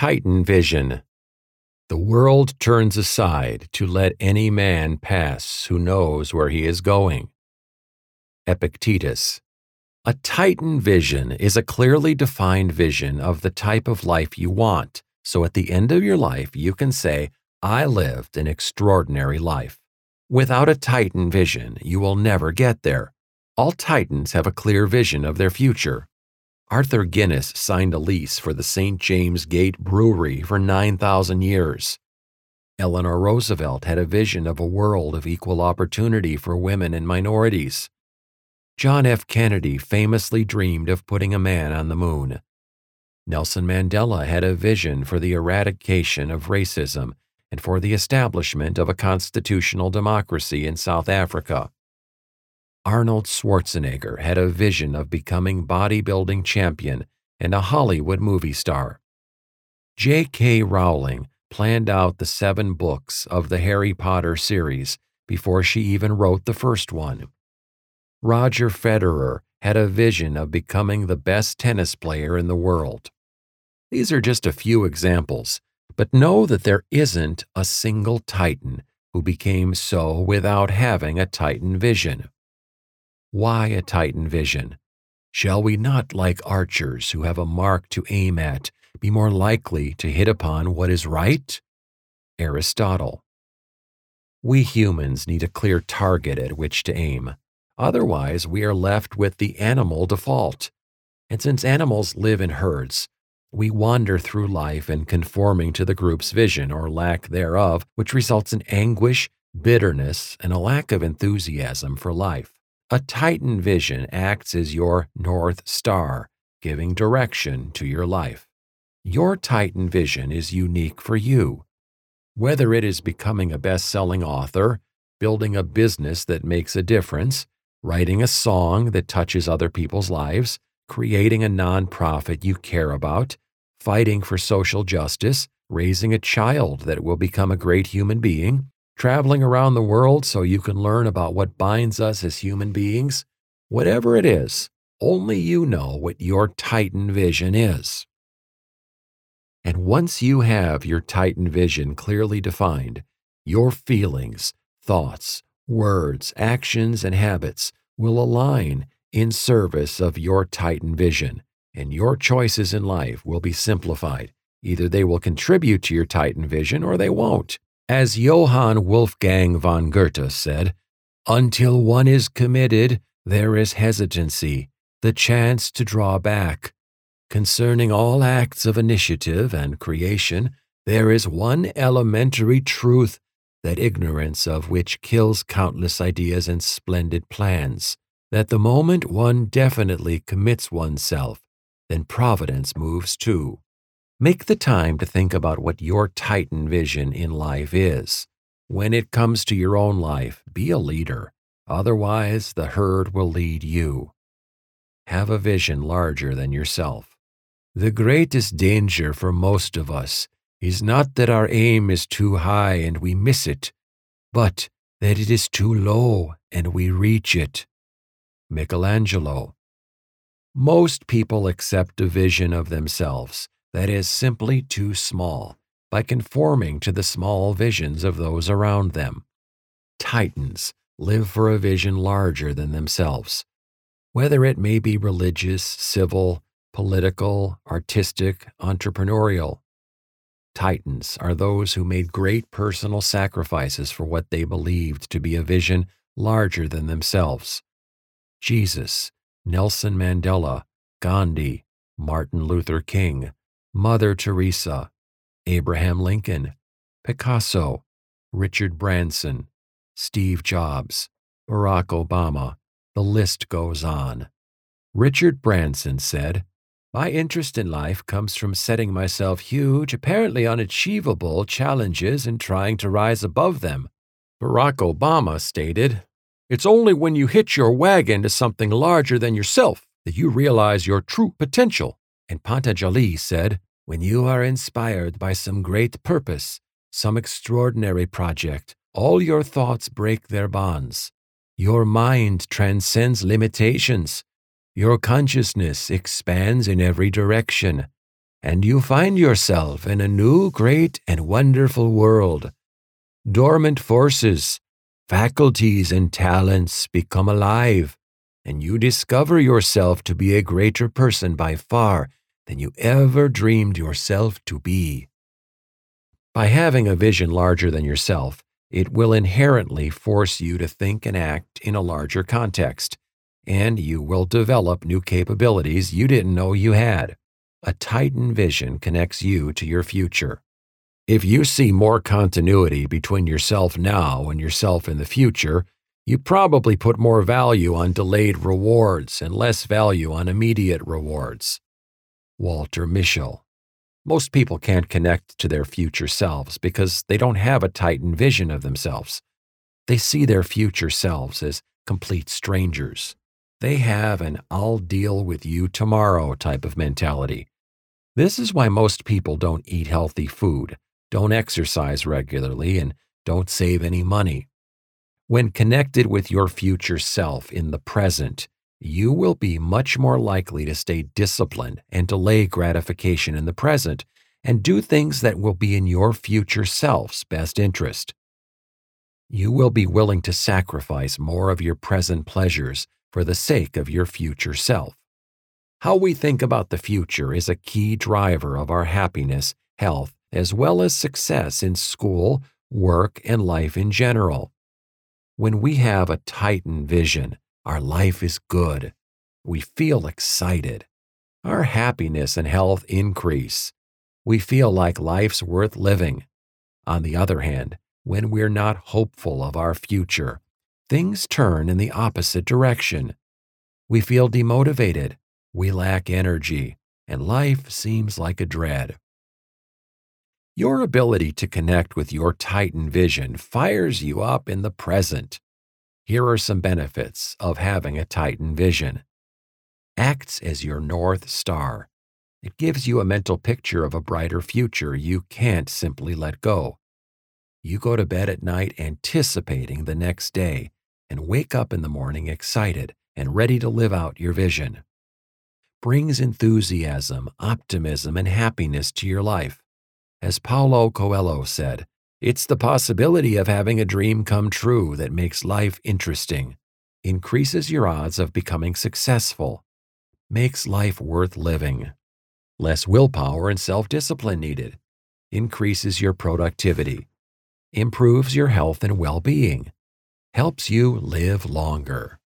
Titan Vision. The world turns aside to let any man pass who knows where he is going. Epictetus. A Titan vision is a clearly defined vision of the type of life you want, so at the end of your life you can say, I lived an extraordinary life. Without a Titan vision, you will never get there. All Titans have a clear vision of their future. Arthur Guinness signed a lease for the St. James Gate Brewery for 9,000 years. Eleanor Roosevelt had a vision of a world of equal opportunity for women and minorities. John F. Kennedy famously dreamed of putting a man on the moon. Nelson Mandela had a vision for the eradication of racism and for the establishment of a constitutional democracy in South Africa. Arnold Schwarzenegger had a vision of becoming bodybuilding champion and a Hollywood movie star. J.K. Rowling planned out the 7 books of the Harry Potter series before she even wrote the first one. Roger Federer had a vision of becoming the best tennis player in the world. These are just a few examples, but know that there isn't a single Titan who became so without having a Titan vision. Why a Titan vision? Shall we not, like archers who have a mark to aim at, be more likely to hit upon what is right? Aristotle. We humans need a clear target at which to aim. Otherwise, we are left with the animal default. And since animals live in herds, we wander through life in conforming to the group's vision or lack thereof, which results in anguish, bitterness, and a lack of enthusiasm for life. A Titan vision acts as your North Star, giving direction to your life. Your Titan vision is unique for you. Whether it is becoming a best-selling author, building a business that makes a difference, writing a song that touches other people's lives, creating a nonprofit you care about, fighting for social justice, raising a child that will become a great human being, traveling around the world so you can learn about what binds us as human beings, whatever it is, only you know what your Titan vision is. And once you have your Titan vision clearly defined, your feelings, thoughts, words, actions, and habits will align in service of your Titan vision, and your choices in life will be simplified. Either they will contribute to your Titan vision or they won't. As Johann Wolfgang von Goethe said, until one is committed, there is hesitancy, the chance to draw back. Concerning all acts of initiative and creation, there is one elementary truth, that ignorance of which kills countless ideas and splendid plans, that the moment one definitely commits oneself, then providence moves too. Make the time to think about what your Titan vision in life is. When it comes to your own life, be a leader. Otherwise, the herd will lead you. Have a vision larger than yourself. The greatest danger for most of us is not that our aim is too high and we miss it, but that it is too low and we reach it. Michelangelo. Most people accept a vision of themselves that is simply too small by conforming to the small visions of those around them. Titans live for a vision larger than themselves, whether it may be religious, civil, political, artistic, entrepreneurial. Titans are those who made great personal sacrifices for what they believed to be a vision larger than themselves. Jesus, Nelson Mandela, Gandhi, Martin Luther King, Mother Teresa, Abraham Lincoln, Picasso, Richard Branson, Steve Jobs, Barack Obama. The list goes on. Richard Branson said, "My interest in life comes from setting myself huge, apparently unachievable challenges and trying to rise above them." Barack Obama stated, "It's only when you hitch your wagon to something larger than yourself that you realize your true potential." And Patanjali said, "When you are inspired by some great purpose, some extraordinary project, all your thoughts break their bonds. Your mind transcends limitations. Your consciousness expands in every direction. and you find yourself in a new, great, and wonderful world. Dormant forces, faculties, and talents become alive, and you discover yourself to be a greater person by far than you ever dreamed yourself to be. By having a vision larger than yourself, it will inherently force you to think and act in a larger context, and you will develop new capabilities you didn't know you had. A Titan vision connects you to your future. If you see more continuity between yourself now and yourself in the future, you probably put more value on delayed rewards and less value on immediate rewards. Walter Mischel. Most people can't connect to their future selves because they don't have a Titan vision of themselves. They see their future selves as complete strangers. They have an "I'll deal with you tomorrow" type of mentality. This is why most people don't eat healthy food, don't exercise regularly, and don't save any money. When connected with your future self in the present, you will be much more likely to stay disciplined and delay gratification in the present and do things that will be in your future self's best interest. You will be willing to sacrifice more of your present pleasures for the sake of your future self. How we think about the future is a key driver of our happiness, health, as well as success in school, work, and life in general. When we have a Titan vision, our life is good. We feel excited. Our happiness and health increase. We feel like life's worth living. On the other hand, when we're not hopeful of our future, things turn in the opposite direction. We feel demotivated. We lack energy, and life seems like a dread. Your ability to connect with your Titan vision fires you up in the present. Here are some benefits of having a Titan vision. Acts as your North Star. It gives you a mental picture of a brighter future you can't simply let go. You go to bed at night anticipating the next day and wake up in the morning excited and ready to live out your vision. Brings enthusiasm, optimism, and happiness to your life. As Paulo Coelho said, it's the possibility of having a dream come true that makes life interesting, increases your odds of becoming successful, makes life worth living. Less willpower and self-discipline needed, increases your productivity, improves your health and well-being, helps you live longer.